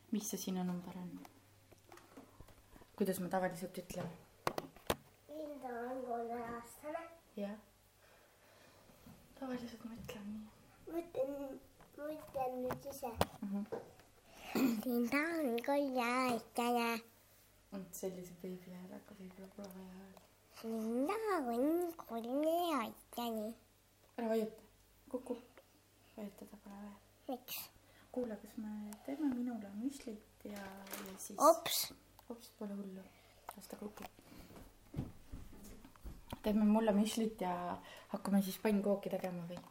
Mis see sinu number on? Kuidas me tavaliselt ütleme? Linda on 3-aastane. Jah. Tavaliselt ma ütlen nii. Mõtlen nüüd ise. Linda on 3-aastane. Sellise beebi hääl, aga võib-olla pole vaja öelda. Linda on 3-aastane. Ära vajuta. Kuku. Vajutada pole vaja. Miks? Kuule, kas me teeme minule müslit ja siis... Ops, pole hullu. Lasta kuku. Teeme mulle müslit ja hakkame siis pannkooki tegema või?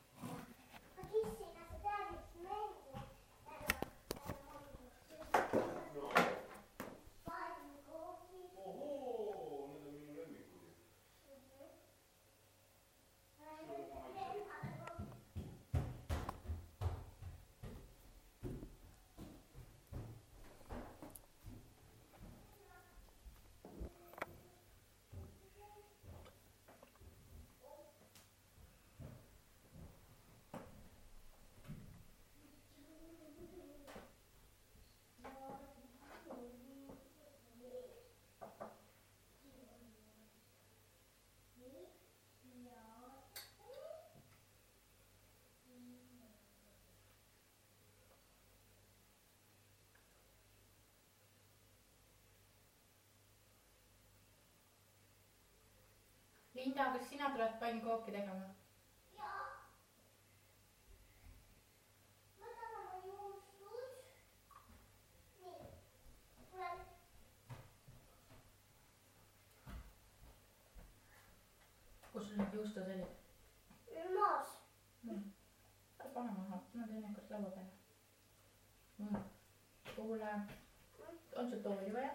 Linda, kas sina tuled pannkooki tegema? Jaa. Võtame oma juustud. Nii, tulen. Kus sul need juustud olid? Maas. Pane maha, ma teen ennekord laua peale. Kuule, on sul tooli vaja?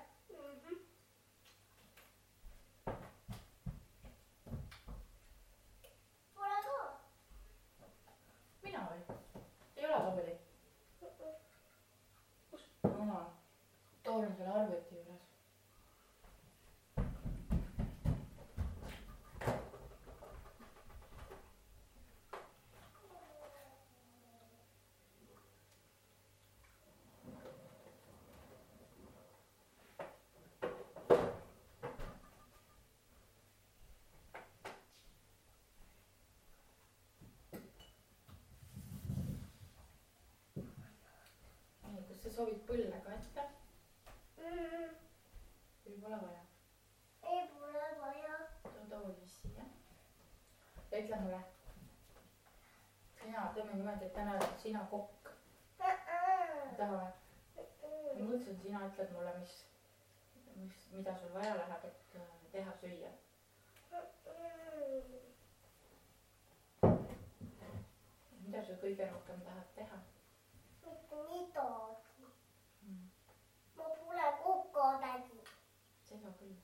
Tool on selle arvuti juures. Kas sa soovid põlle ka ette? Või pole vaja? Ei pole vaja. Too tooli siia. Ja ütle mulle. Sina, teeme niimoodi, et täna oled sina kokk. Tahame. Ma mõtlesin, sina ütled mulle, mida sul vaja läheb, et teha süüa. Mida sa kõige rohkem tahad teha? Mitte midagi. Ma pole kukodagi. Seda küll.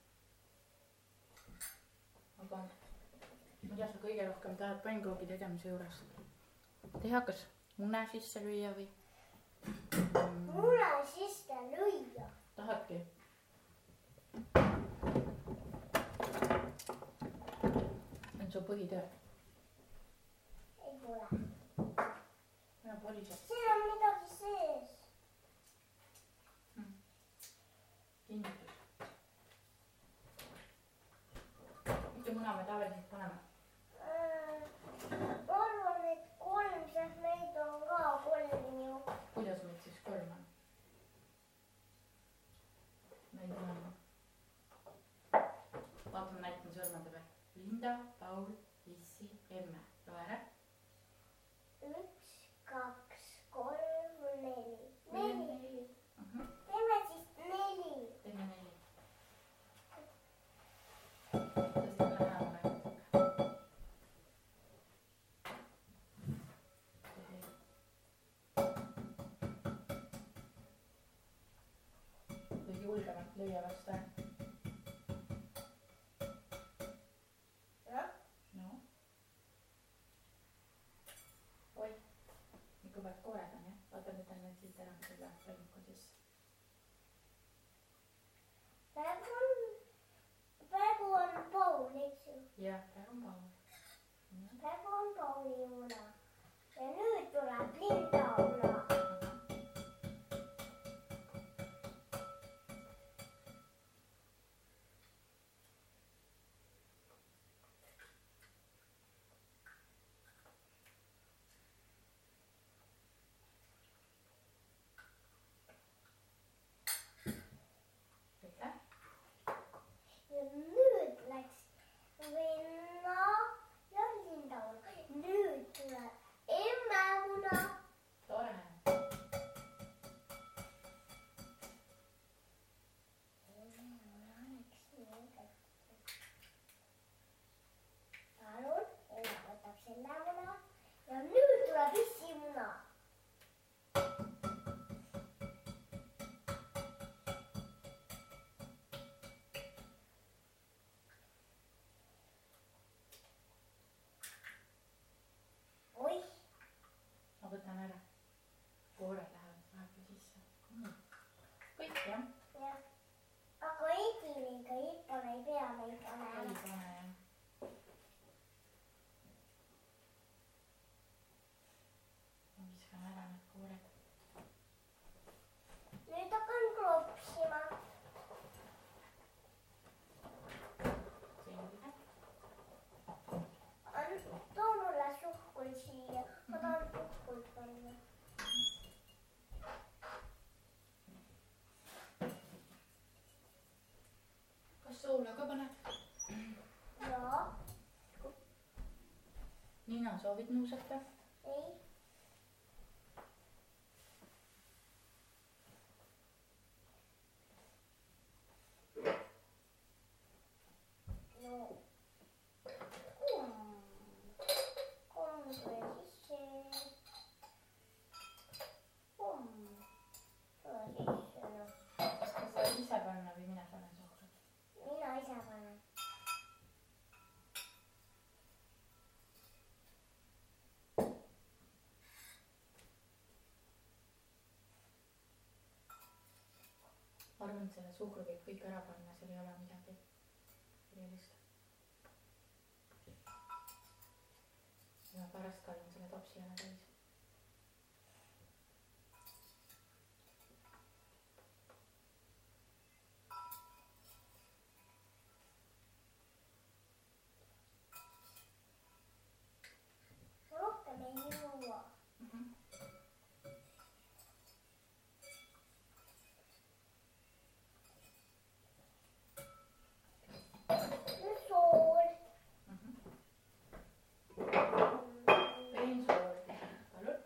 Aga mida sa kõige rohkem tahad pannkoogi tegemise juures? Teha kas mune sisse lüüa või? Mune sisse lüüa. Tahadki? On su põhitöö? Ei pole. Mina polised. Siin on midagi sees. Kinnitus. Mitu muna me tavaliselt paneme? Ma arvan, et 3, sest meid on ka 3 ju. Kuidas meid siis 3 on? Meid on. Vaatame, näitan sõrmade peal. Linda, Paul, Issi, Emme. Loe ära. 1, 2, 3, 4. 4. Teeme siis 4. Teeme 4. Tõstame lähemale. Või julgemalt lüüa vastu. No. Oi, ikka pead koored on, jah? Vaata, nüüd on need siit ära selle palmiku sisse. Praegu on Paul, eks ju? Jah, praegu on Paul. Praegu on Pauli muna. Ja nüüd tuleb Linda muna. soovid nuusat või? Ei. No. Kumm tuli sisse. Kumm tuli sisse, noh. Kas sa ise panna või mina panen suhkrut? Mina ise panen. Ma arvan, et selle suhkru võib kõik ära panna, seal ei ole midagi erilist. Ja pärast kallin selle topsi ära täis. Rohkem ei juua. Nüüd sool. Vein sool. Palun.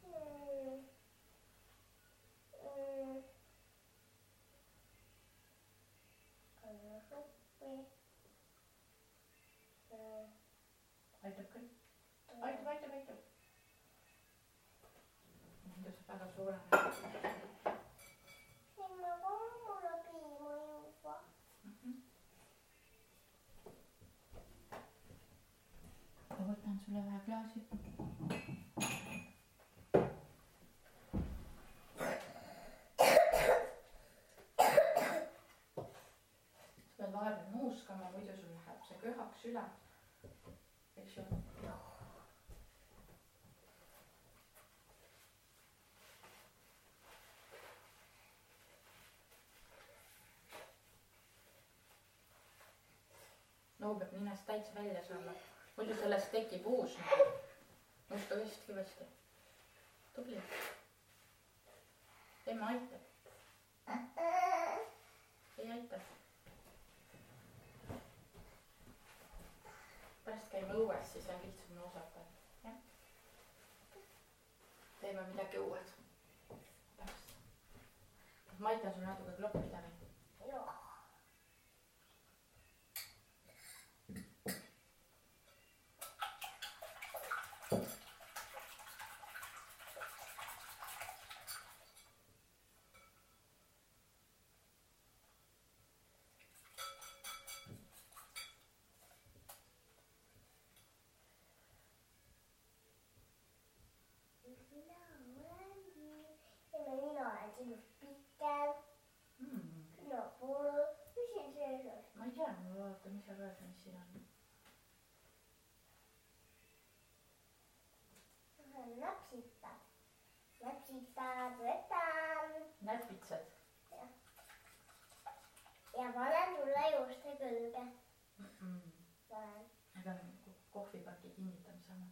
Suppi. Aitab küll. Aitab. Tõuseb väga suurene. Siin ma ka mulle piima juua. Ma võtan sulle vähe klaasi. Sa pead vahepeal nuuskama, muidu sul läheb see köhaks üle. Eks ju? Noo peab ninast täitsa välja saama. Muidu sellest tekib uus. Nuuska kivasti. Tubli. Emme aitab. Ei aita. Pärast käime õues, siis on lihtsam nuusata. Teeme midagi uued. Pärast. Ma aitan sul natuke kloppida või? Joo. Mina olen sinust pikem. Sina pole. Mis siin sees on? Ma ei tea, ma vaatan, mis seal öelda, mis siin on. Näpsitad. Võtan. Näpitsad. Ja panen sulle juuste külge. Panen. Need on kohvipaki kinnitamise omad.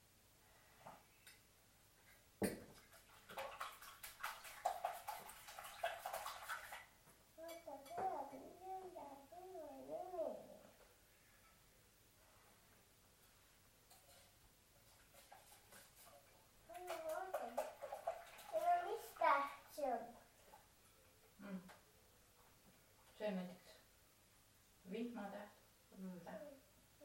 See on näiteks vihmatäht, rulltäht.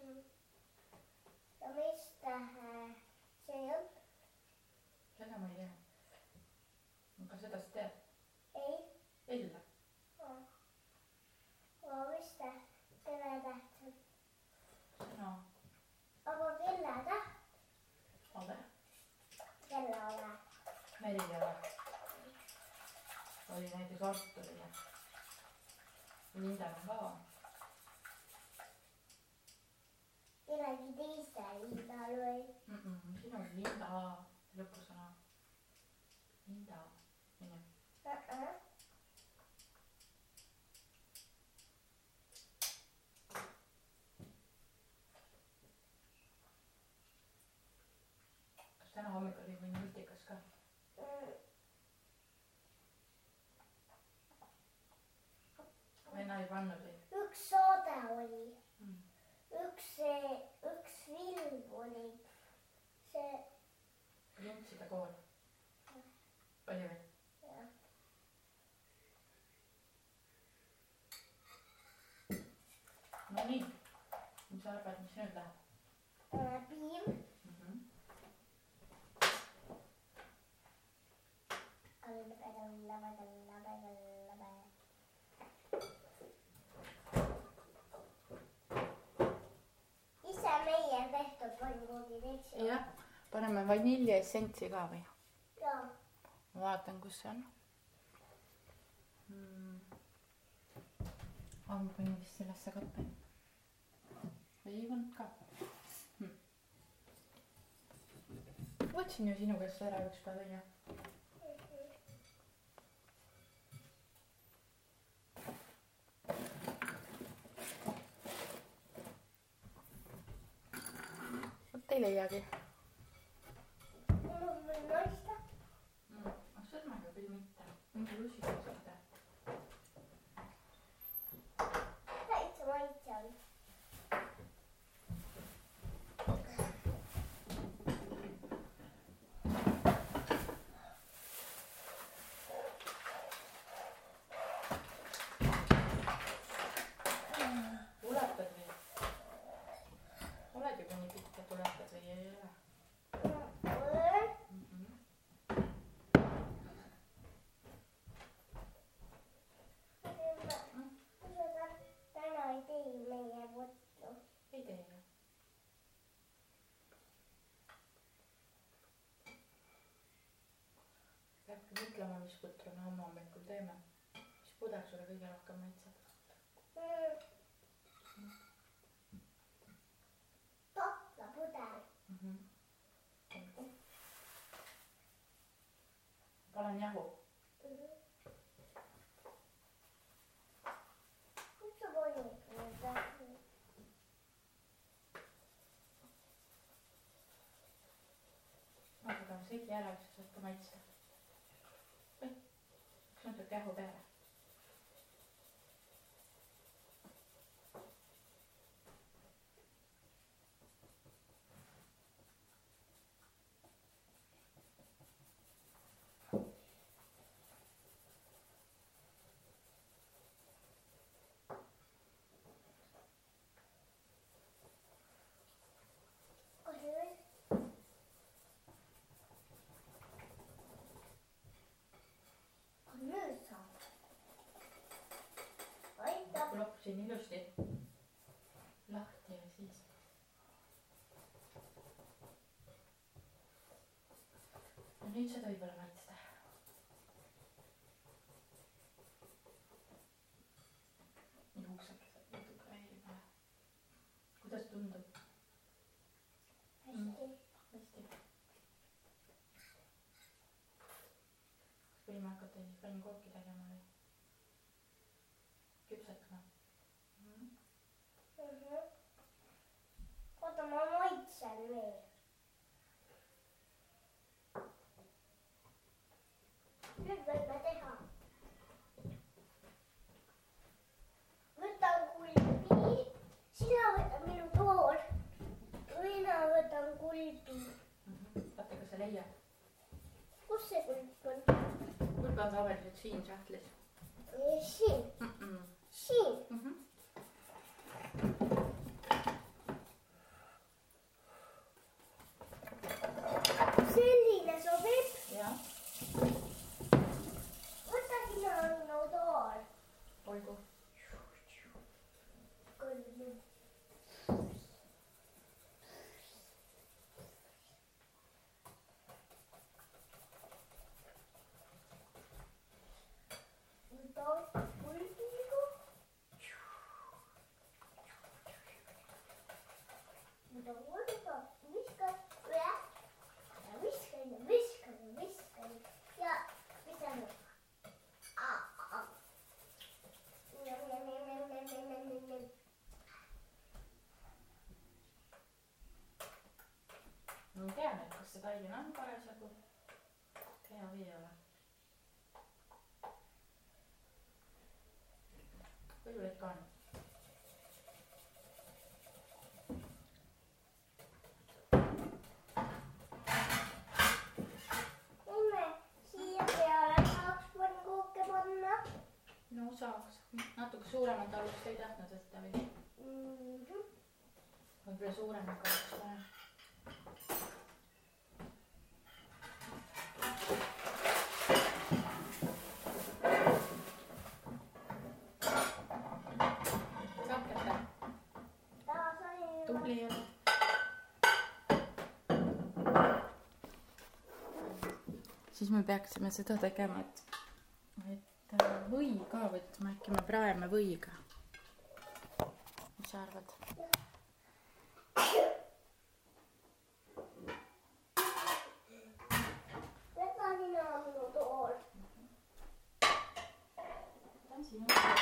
Ja mis tähe see on? Seda ma ei tea. Aga seda sa tead? Ei. Ella. Aga mis täht? Kelle täht on? Sõna. Aga kelle täht? Ade. Kelle ole? Meil ei ole. Oli näiteks Arturile. Lindal on ka. Kellegi teise Lindal või? Siin on Linda lõpusõna. Linda. Mine. Kas täna hommikul oli mõni nutikas ka? Venna ei pannud või? Üks saade oli. Üks film oli. see. Printside kool. Oli või? Jah. No nii. Mis sa arvad, mis nüüd läheb? Piim. Ise meie tehtud pannkoogid, eks ju? Jah. Paneme vaniljeessentsi ka või? Jaa. Ma vaatan, kus see on. Ma panin vist sellesse kappi. Või ei olnud ka. Võtsin ju sinu käest ära üks päev, onju. Vot ei leiagi. Mul on veel naista. Sõrmega küll mitte. Mingi lusikas mitte. Täitsa maitse on. Tuletad või? Oled juba nii pikk ja tuletad või ei ole? Ei tee ju. Peabki mõtlema, mis putru me homme hommikul teeme. Mis puder sulle kõige rohkem maitseb? Taplapudel. Panen jahu. Kus sa panid seda? Aga segi ära, üks saad ka maitsta. Või? Üks natuke jahu peale. Lopsin ilusti lahti ja siis. Ja nüüd seda võib-olla maitsta. Juuksakesed natuke veel peale. Kuidas tundub? Hästi. Hästi. Võime hakata siis pannkooki tegema või? Küpsetama. Oota, ma maitsen veel. Nüüd võime teha. Võtan kulbi, sina võta minu pool. Mina võtan kulbi. Vaata, kas sa leiad. Kus see kulb on? Kulb on tavaliselt siin sahtlis. Siin. Siin. Selline sobib. Jah. Võta sina minu tool. Olgu. Kulbi. Võta kulbiga. Võta kulbiga. Viskad üle. Ja viskan ja viskan ja viskan. Ja viskan. Ma tean, et kas see taigin on parasjagu hea või ei ole. Võib-olla ikka on. no osaks. Natuke suuremat alust ei tahtnud võtta või? Võib-olla suurema kahjuks panen. Saab kätte? Tubli oled. Siis me peaksime seda tegema, et või ka võtma, äkki me praeme võiga. Mis sa arvad? Võta sina minu tool. Võtan sinu tool.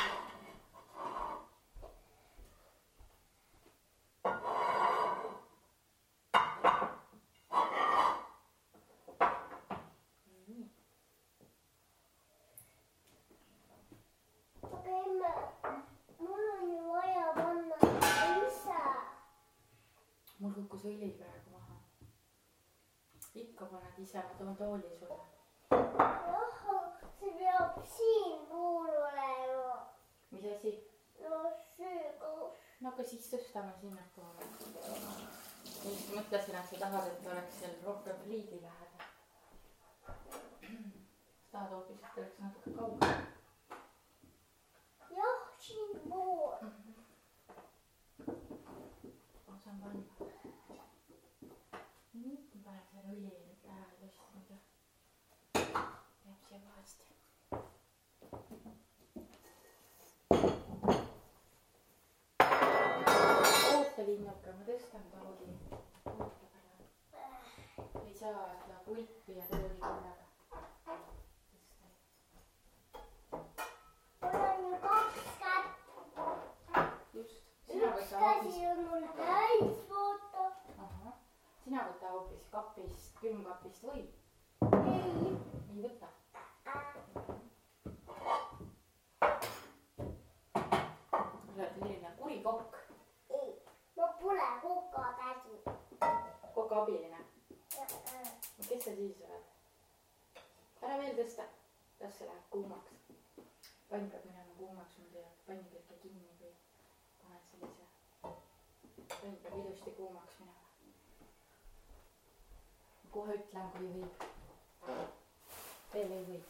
Mul kukkus õli praegu maha. Ikka paned ise, ma toon tooli sulle. Jah, see peab siin pool olema. Mis asi? No see koos. No aga siis tõstame sinna poole. Just mõtlesin, et sa tahad, et oleks seal rohkem riigi lähedal. Tahad hoopis, et oleks natuke kaugel. Jah, siin pool. Ma saan panna. Nii, ma panen selle õli nüüd ära ja tõsta muidu. Jääb siia vahesti. Oota linnuke, ma tõstan tooli. Oota palun. Ei saa seda pulpi ja tooli korraga. Mul on ju 2 kätt. Just. Üks käsi on mul täis, vaata. Sina võta hoopis kapist, külmkapist või? Ei võta. Sa oled selline kuri kokk. Ei, ma pole kokatädi. Kokaabiline. Kes sa siis oled? Ära veel tõsta. Las see läheb kuumaks. Pann peab minema kuumaks, mul teab pann kerke kinni või paned sellise. Pann peab ilusti kuumaks minema. Kohe ütlen, kui võib. Veel ei või.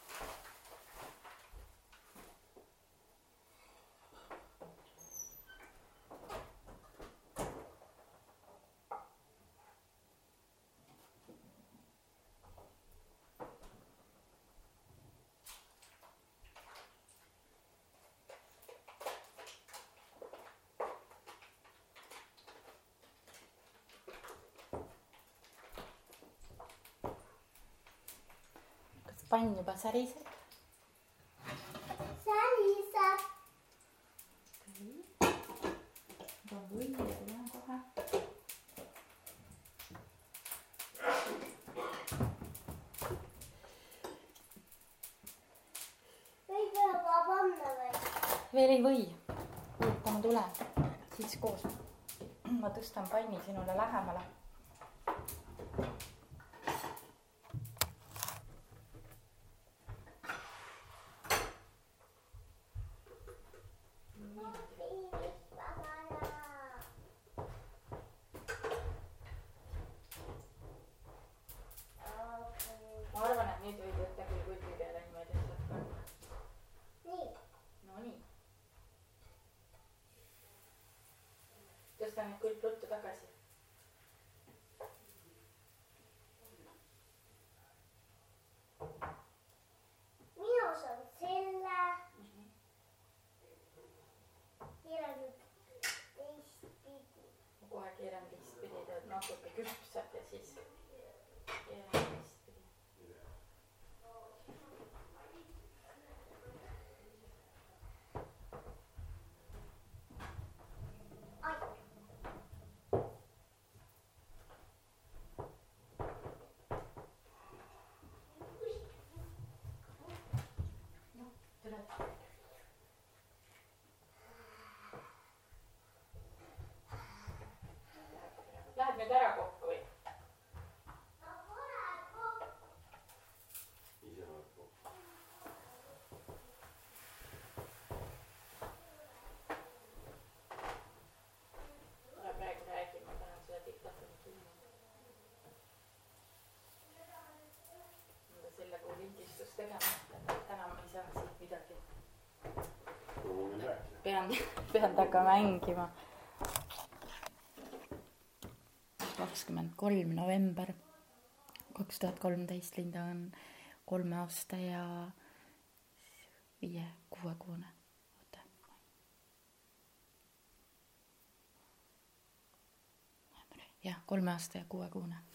Pann juba säriseb. Säriseb. Juba või ja tulen kohe. Või peab panna või? Veel ei või. Oota, ma tulen. Siis koos. Ma tõstan panni sinule lähemale. Ma arvan, et nüüd võid võtta küll puldi peale niimoodi, et saad panna. Nii. No nii. Tõsta nüüd küll ruttu tagasi. Mina saan selle. Keeran nüüd teistpidi. Ma kohe keeran teistpidi, tead natuke küpsad ja siis keeran teistpidi. Ai. Tuled. Lähed nüüd ära kokku või? pean temaga mängima. 23. november 2013. Linda on 3 aasta ja 5-6 kuune. Jah, 3 aasta ja 6 kuune.